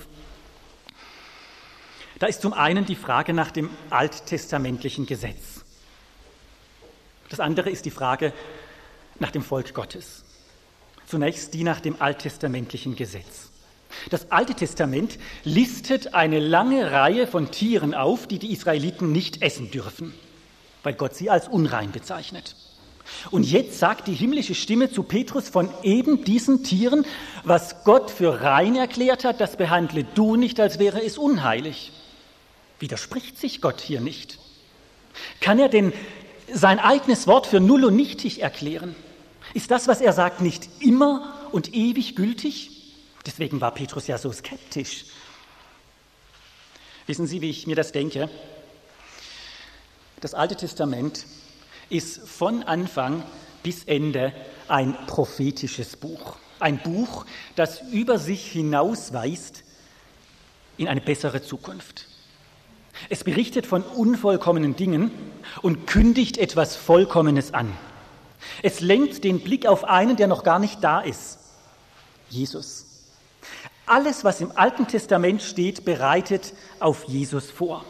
Da ist zum einen die Frage nach dem alttestamentlichen Gesetz. Das andere ist die Frage nach dem Volk Gottes. Zunächst die nach dem alttestamentlichen Gesetz. Das Alte Testament listet eine lange Reihe von Tieren auf, die die Israeliten nicht essen dürfen, weil Gott sie als unrein bezeichnet. Und jetzt sagt die himmlische Stimme zu Petrus von eben diesen Tieren, was Gott für rein erklärt hat, das behandle du nicht, als wäre es unheilig. Widerspricht sich Gott hier nicht? Kann er denn sein eigenes Wort für null und nichtig erklären? Ist das, was er sagt, nicht immer und ewig gültig? Deswegen war Petrus ja so skeptisch. Wissen Sie, wie ich mir das denke? Das Alte Testament ist von Anfang bis Ende ein prophetisches Buch. Ein Buch, das über sich hinausweist in eine bessere Zukunft. Es berichtet von unvollkommenen Dingen und kündigt etwas Vollkommenes an. Es lenkt den Blick auf einen, der noch gar nicht da ist. Jesus. Alles, was im Alten Testament steht, bereitet auf Jesus vor.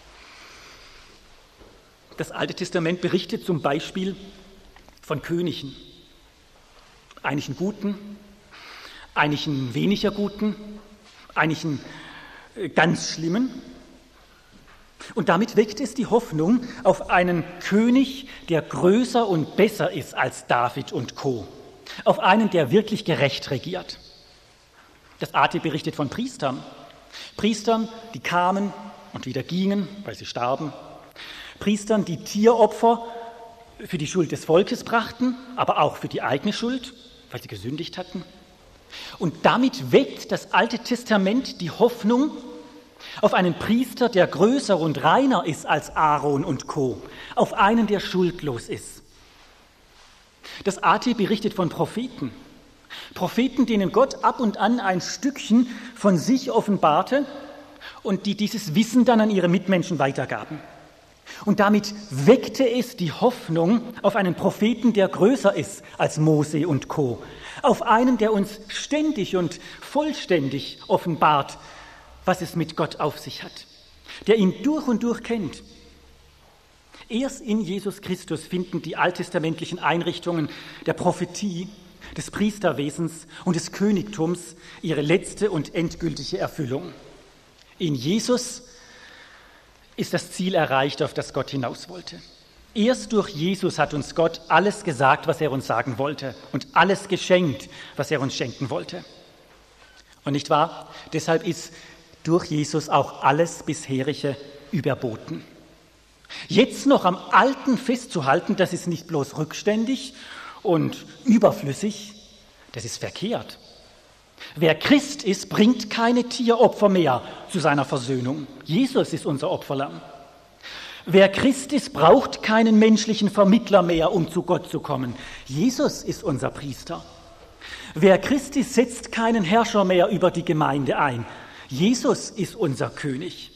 Das Alte Testament berichtet zum Beispiel von Königen. Einigen guten, einigen weniger guten, einigen ganz schlimmen. Und damit weckt es die Hoffnung auf einen König, der größer und besser ist als David und Co. Auf einen, der wirklich gerecht regiert. Das A T berichtet von Priestern. Priestern, die kamen und wieder gingen, weil sie starben. Priestern, die Tieropfer für die Schuld des Volkes brachten, aber auch für die eigene Schuld, weil sie gesündigt hatten. Und damit weckt das Alte Testament die Hoffnung auf einen Priester, der größer und reiner ist als Aaron und Co., auf einen, der schuldlos ist. Das A T berichtet von Propheten. Propheten, denen Gott ab und an ein Stückchen von sich offenbarte und die dieses Wissen dann an ihre Mitmenschen weitergaben. Und damit weckte es die Hoffnung auf einen Propheten, der größer ist als Mose und Co., auf einen, der uns ständig und vollständig offenbart, was es mit Gott auf sich hat, der ihn durch und durch kennt. Erst in Jesus Christus finden die alttestamentlichen Einrichtungen der Prophetie, des Priesterwesens und des Königtums ihre letzte und endgültige Erfüllung. In Jesus ist das Ziel erreicht, auf das Gott hinaus wollte. Erst durch Jesus hat uns Gott alles gesagt, was er uns sagen wollte und alles geschenkt, was er uns schenken wollte. Und nicht wahr? Deshalb ist durch Jesus auch alles Bisherige überboten. Jetzt noch am Alten festzuhalten, das ist nicht bloß rückständig und überflüssig, das ist verkehrt. Wer Christ ist, bringt keine Tieropfer mehr zu seiner Versöhnung. Jesus ist unser Opferlamm. Wer Christ ist, braucht keinen menschlichen Vermittler mehr, um zu Gott zu kommen. Jesus ist unser Priester. Wer Christ ist, setzt keinen Herrscher mehr über die Gemeinde ein. Jesus ist unser König.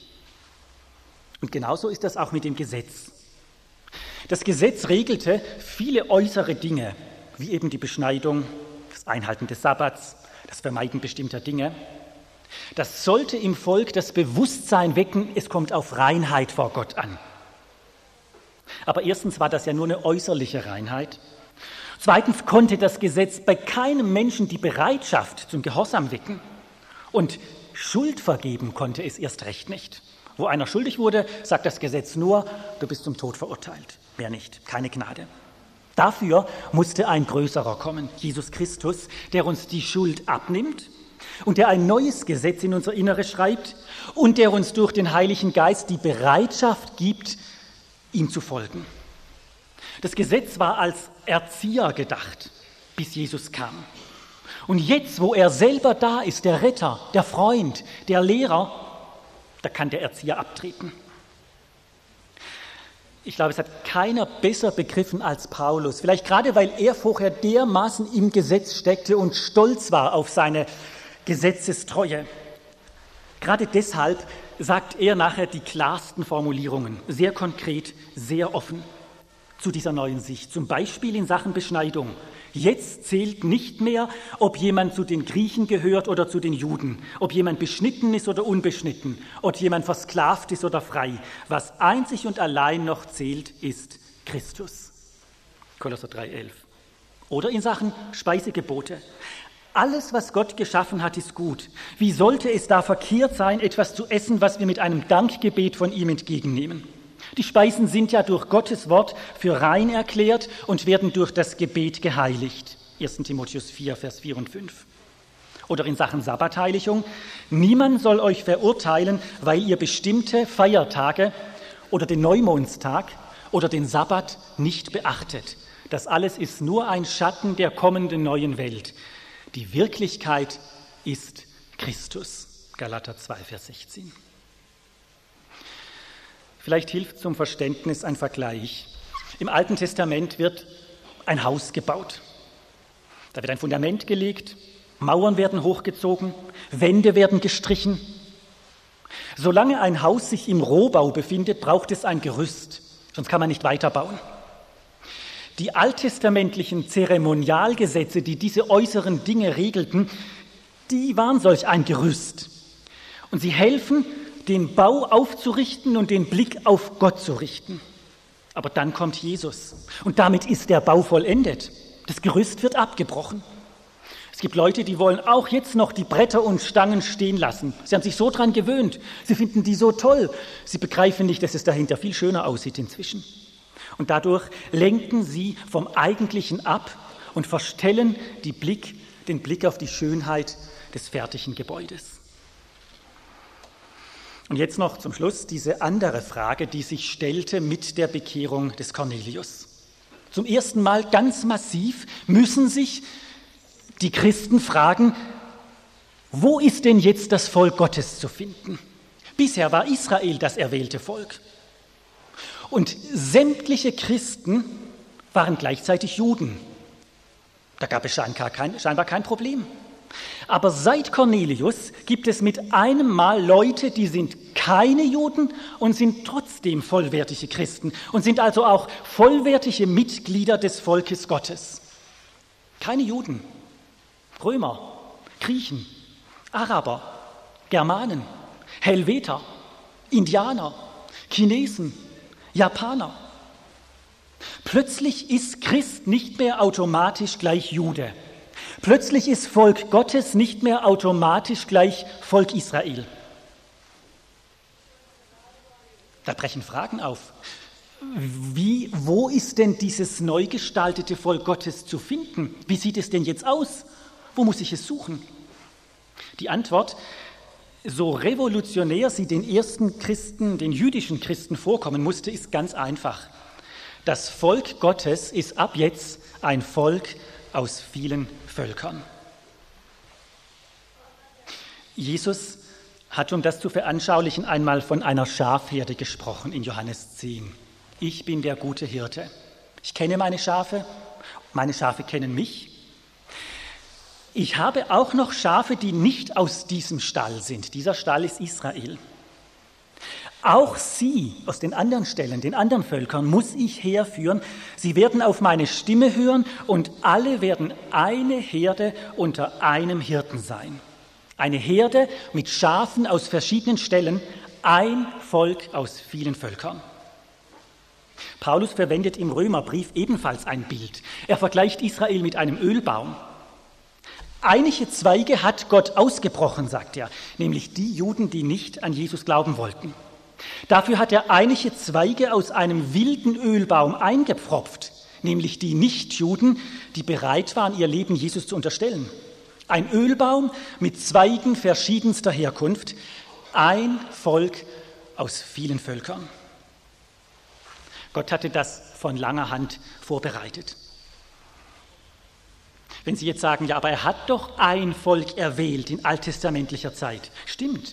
Und genauso ist das auch mit dem Gesetz. Das Gesetz regelte viele äußere Dinge, wie eben die Beschneidung, das Einhalten des Sabbats, das Vermeiden bestimmter Dinge. Das sollte im Volk das Bewusstsein wecken, es kommt auf Reinheit vor Gott an. Aber erstens war das ja nur eine äußerliche Reinheit. Zweitens konnte das Gesetz bei keinem Menschen die Bereitschaft zum Gehorsam wecken. Und Schuld vergeben konnte es erst recht nicht. Wo einer schuldig wurde, sagt das Gesetz nur, du bist zum Tod verurteilt. Mehr nicht, keine Gnade. Dafür musste ein Größerer kommen, Jesus Christus, der uns die Schuld abnimmt und der ein neues Gesetz in unser Inneres schreibt und der uns durch den Heiligen Geist die Bereitschaft gibt, ihm zu folgen. Das Gesetz war als Erzieher gedacht, bis Jesus kam. Und jetzt, wo er selber da ist, der Retter, der Freund, der Lehrer, da kann der Erzieher abtreten. Ich glaube, es hat keiner besser begriffen als Paulus. Vielleicht gerade, weil er vorher dermaßen im Gesetz steckte und stolz war auf seine Gesetzestreue. Gerade deshalb sagt er nachher die klarsten Formulierungen, sehr konkret, sehr offen zu dieser neuen Sicht. Zum Beispiel in Sachen Beschneidung. Jetzt zählt nicht mehr, ob jemand zu den Griechen gehört oder zu den Juden, ob jemand beschnitten ist oder unbeschnitten, ob jemand versklavt ist oder frei. Was einzig und allein noch zählt, ist Christus. Kolosser drei elf. Oder in Sachen Speisegebote. Alles, was Gott geschaffen hat, ist gut. Wie sollte es da verkehrt sein, etwas zu essen, was wir mit einem Dankgebet von ihm entgegennehmen? Die Speisen sind ja durch Gottes Wort für rein erklärt und werden durch das Gebet geheiligt. erster Timotheus vier, Vers vier und fünf. Oder in Sachen Sabbatheiligung. Niemand soll euch verurteilen, weil ihr bestimmte Feiertage oder den Neumondstag oder den Sabbat nicht beachtet. Das alles ist nur ein Schatten der kommenden neuen Welt. Die Wirklichkeit ist Christus. Galater zwei, Vers sechzehn. Vielleicht hilft zum Verständnis ein Vergleich. Im Alten Testament wird ein Haus gebaut. Da wird ein Fundament gelegt, Mauern werden hochgezogen, Wände werden gestrichen. Solange ein Haus sich im Rohbau befindet, braucht es ein Gerüst, sonst kann man nicht weiterbauen. Die alttestamentlichen Zeremonialgesetze, die diese äußeren Dinge regelten, die waren solch ein Gerüst. Und sie helfen, den Bau aufzurichten und den Blick auf Gott zu richten. Aber dann kommt Jesus und damit ist der Bau vollendet. Das Gerüst wird abgebrochen. Es gibt Leute, die wollen auch jetzt noch die Bretter und Stangen stehen lassen. Sie haben sich so dran gewöhnt. Sie finden die so toll. Sie begreifen nicht, dass es dahinter viel schöner aussieht inzwischen. Und dadurch lenken sie vom Eigentlichen ab und verstellen die Blick, den Blick auf die Schönheit des fertigen Gebäudes. Und jetzt noch zum Schluss diese andere Frage, die sich stellte mit der Bekehrung des Cornelius. Zum ersten Mal ganz massiv müssen sich die Christen fragen, wo ist denn jetzt das Volk Gottes zu finden? Bisher war Israel das erwählte Volk. Und sämtliche Christen waren gleichzeitig Juden. Da gab es scheinbar kein, scheinbar kein Problem. Aber seit Cornelius gibt es mit einem Mal Leute, die sind keine Juden und sind trotzdem vollwertige Christen und sind also auch vollwertige Mitglieder des Volkes Gottes. Keine Juden, Römer, Griechen, Araber, Germanen, Helveter, Indianer, Chinesen, Japaner. Plötzlich ist Christ nicht mehr automatisch gleich Jude. Plötzlich ist Volk Gottes nicht mehr automatisch gleich Volk Israel. Da brechen Fragen auf. Wie, wo ist denn dieses neu gestaltete Volk Gottes zu finden? Wie sieht es denn jetzt aus? Wo muss ich es suchen? Die Antwort, so revolutionär sie den ersten Christen, den jüdischen Christen vorkommen musste, ist ganz einfach. Das Volk Gottes ist ab jetzt ein Volk aus vielen Völkern. Jesus hat, um das zu veranschaulichen, einmal von einer Schafherde gesprochen in Johannes zehn. Ich bin der gute Hirte. Ich kenne meine Schafe, meine Schafe kennen mich. Ich habe auch noch Schafe, die nicht aus diesem Stall sind. Dieser Stall ist Israel. Auch sie aus den anderen Stellen, den anderen Völkern, muss ich herführen. Sie werden auf meine Stimme hören und alle werden eine Herde unter einem Hirten sein. Eine Herde mit Schafen aus verschiedenen Stellen, ein Volk aus vielen Völkern. Paulus verwendet im Römerbrief ebenfalls ein Bild. Er vergleicht Israel mit einem Ölbaum. Einige Zweige hat Gott ausgebrochen, sagt er, nämlich die Juden, die nicht an Jesus glauben wollten. Dafür hat er einige Zweige aus einem wilden Ölbaum eingepfropft, nämlich die Nichtjuden, die bereit waren, ihr Leben Jesus zu unterstellen. Ein Ölbaum mit Zweigen verschiedenster Herkunft, ein Volk aus vielen Völkern. Gott hatte das von langer Hand vorbereitet. Wenn Sie jetzt sagen, ja, aber er hat doch ein Volk erwählt in alttestamentlicher Zeit. Stimmt.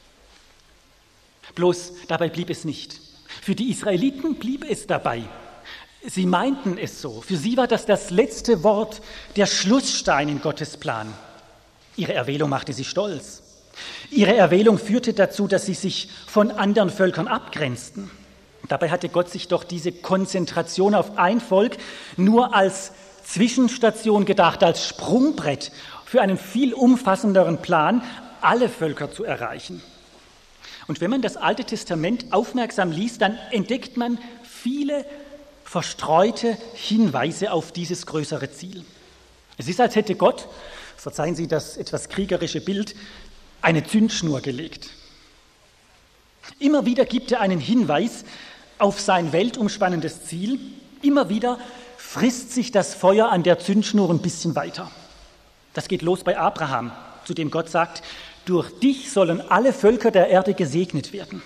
Bloß dabei blieb es nicht. Für die Israeliten blieb es dabei. Sie meinten es so. Für sie war das das letzte Wort, der Schlussstein in Gottes Plan. Ihre Erwählung machte sie stolz. Ihre Erwählung führte dazu, dass sie sich von anderen Völkern abgrenzten. Und dabei hatte Gott sich doch diese Konzentration auf ein Volk nur als Zwischenstation gedacht, als Sprungbrett für einen viel umfassenderen Plan, alle Völker zu erreichen. Und wenn man das Alte Testament aufmerksam liest, dann entdeckt man viele verstreute Hinweise auf dieses größere Ziel. Es ist, als hätte Gott, verzeihen Sie das etwas kriegerische Bild, eine Zündschnur gelegt. Immer wieder gibt er einen Hinweis auf sein weltumspannendes Ziel. Immer wieder frisst sich das Feuer an der Zündschnur ein bisschen weiter. Das geht los bei Abraham, zu dem Gott sagt, durch dich sollen alle Völker der Erde gesegnet werden.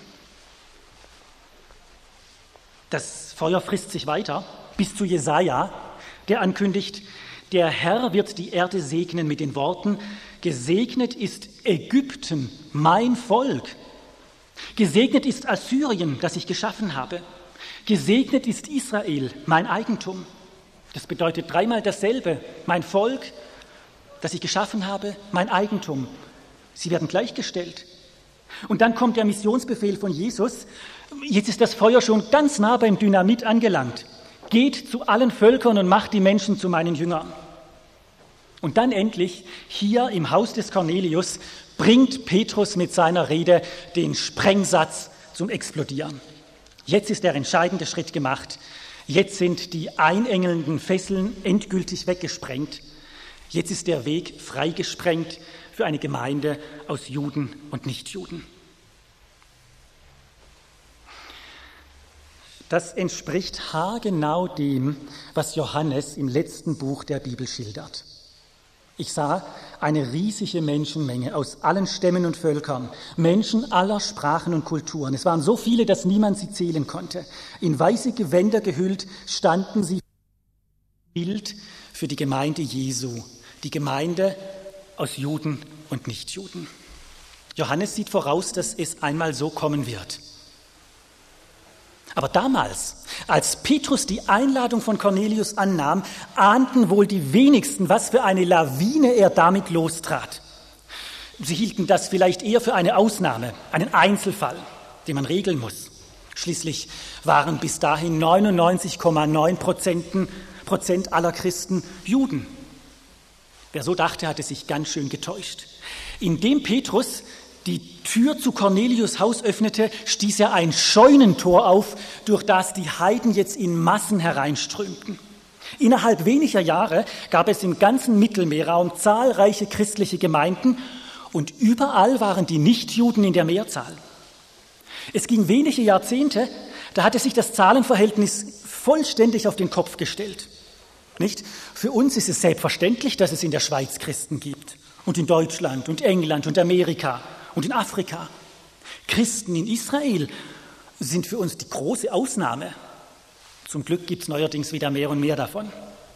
Das Feuer frisst sich weiter bis zu Jesaja, der ankündigt, der Herr wird die Erde segnen mit den Worten, gesegnet ist Ägypten, mein Volk. Gesegnet ist Assyrien, das ich geschaffen habe. Gesegnet ist Israel, mein Eigentum. Das bedeutet dreimal dasselbe, mein Volk, das ich geschaffen habe, mein Eigentum. Sie werden gleichgestellt. Und dann kommt der Missionsbefehl von Jesus. Jetzt ist das Feuer schon ganz nah beim Dynamit angelangt. geht zu allen Völkern und macht die Menschen zu meinen Jüngern. Und dann endlich, hier im Haus des Cornelius, bringt Petrus mit seiner Rede den Sprengsatz zum Explodieren. Jetzt ist der entscheidende Schritt gemacht. Jetzt sind die einengelnden Fesseln endgültig weggesprengt. Jetzt ist der Weg freigesprengt für eine Gemeinde aus Juden und Nichtjuden. Das entspricht haargenau dem, was Johannes im letzten Buch der Bibel schildert. Ich sah eine riesige Menschenmenge aus allen Stämmen und Völkern, Menschen aller Sprachen und Kulturen. Es waren so viele, dass niemand sie zählen konnte. In weiße Gewänder gehüllt standen sie Bild für die Gemeinde Jesu, die Gemeinde aus Juden und Nichtjuden. Johannes sieht voraus, dass es einmal so kommen wird. Aber damals, als Petrus die Einladung von Cornelius annahm, ahnten wohl die wenigsten, was für eine Lawine er damit lostrat. Sie hielten das vielleicht eher für eine Ausnahme, einen Einzelfall, den man regeln muss. Schließlich waren bis dahin neunundneunzig Komma neun Prozent aller Christen Juden. Wer so dachte, hatte sich ganz schön getäuscht. Indem Petrus die Tür zu Cornelius' Haus öffnete, stieß er ein Scheunentor auf, durch das die Heiden jetzt in Massen hereinströmten. Innerhalb weniger Jahre gab es im ganzen Mittelmeerraum zahlreiche christliche Gemeinden und überall waren die Nichtjuden in der Mehrzahl. Es ging wenige Jahrzehnte, da hatte sich das Zahlenverhältnis vollständig auf den Kopf gestellt. Nicht? Für uns ist es selbstverständlich, dass es in der Schweiz Christen gibt und in Deutschland und England und Amerika und in Afrika. Christen in Israel sind für uns die große Ausnahme. Zum Glück gibt es neuerdings wieder mehr und mehr davon.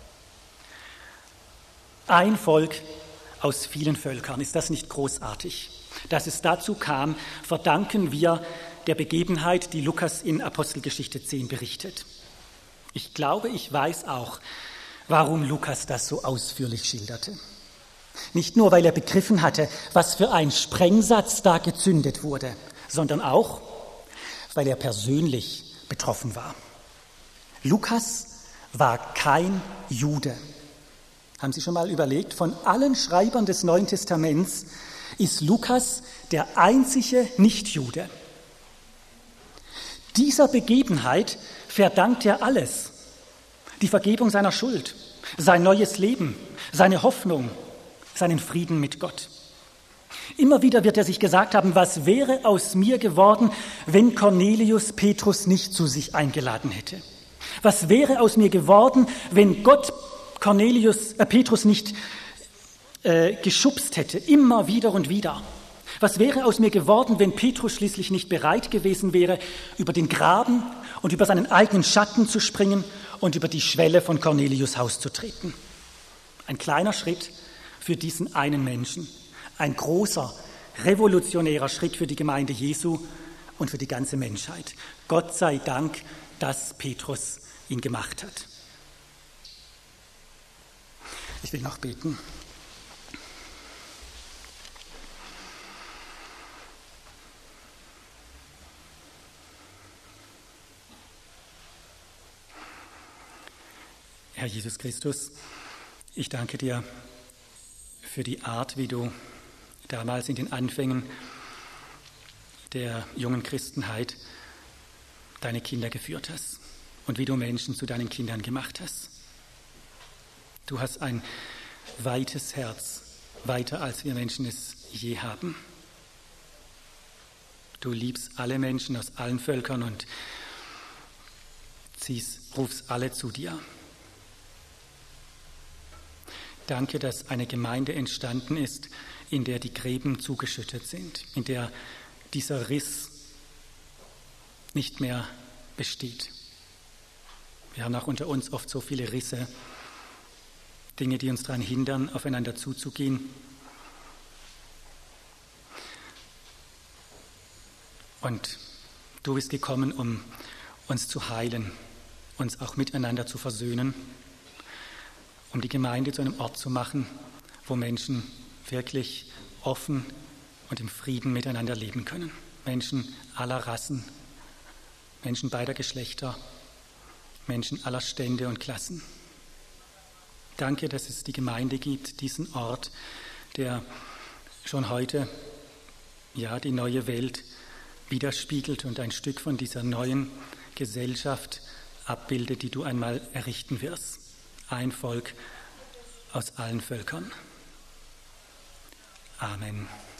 Ein Volk aus vielen Völkern, ist das nicht großartig? Dass es dazu kam, verdanken wir der Begebenheit, die Lukas in Apostelgeschichte zehn berichtet. Ich glaube, ich weiß auch, warum Lukas das so ausführlich schilderte. Nicht nur, weil er begriffen hatte, was für ein Sprengsatz da gezündet wurde, sondern auch, weil er persönlich betroffen war. Lukas war kein Jude. Haben Sie schon mal überlegt, von allen Schreibern des Neuen Testaments ist Lukas der einzige Nichtjude. Dieser Begebenheit verdankt er alles. Die Vergebung seiner Schuld, sein neues Leben, seine Hoffnung, seinen Frieden mit Gott. Immer wieder wird er sich gesagt haben, was wäre aus mir geworden, wenn Cornelius Petrus nicht zu sich eingeladen hätte? Was wäre aus mir geworden, wenn Gott Cornelius, äh, Petrus nicht äh, geschubst hätte, immer wieder und wieder? Was wäre aus mir geworden, wenn Petrus schließlich nicht bereit gewesen wäre, über den Graben und über seinen eigenen Schatten zu springen und über die Schwelle von Cornelius' Haus zu treten? Ein kleiner Schritt für diesen einen Menschen, ein großer, revolutionärer Schritt für die Gemeinde Jesu und für die ganze Menschheit. Gott sei Dank, dass Petrus ihn gemacht hat. Ich will noch beten. Herr Jesus Christus, ich danke dir für die Art, wie du damals in den Anfängen der jungen Christenheit deine Kinder geführt hast und wie du Menschen zu deinen Kindern gemacht hast. Du hast ein weites Herz, weiter als wir Menschen es je haben. Du liebst alle Menschen aus allen Völkern und ziehst, rufst alle zu dir. Danke, dass eine Gemeinde entstanden ist, in der die Gräben zugeschüttet sind, in der dieser Riss nicht mehr besteht. Wir haben auch unter uns oft so viele Risse, Dinge, die uns daran hindern, aufeinander zuzugehen. Und du bist gekommen, um uns zu heilen, uns auch miteinander zu versöhnen, um die Gemeinde zu einem Ort zu machen, wo Menschen wirklich offen und im Frieden miteinander leben können. Menschen aller Rassen, Menschen beider Geschlechter, Menschen aller Stände und Klassen. Danke, dass es die Gemeinde gibt, diesen Ort, der schon heute ja die neue Welt widerspiegelt und ein Stück von dieser neuen Gesellschaft abbildet, die du einmal errichten wirst. Ein Volk aus allen Völkern. Amen.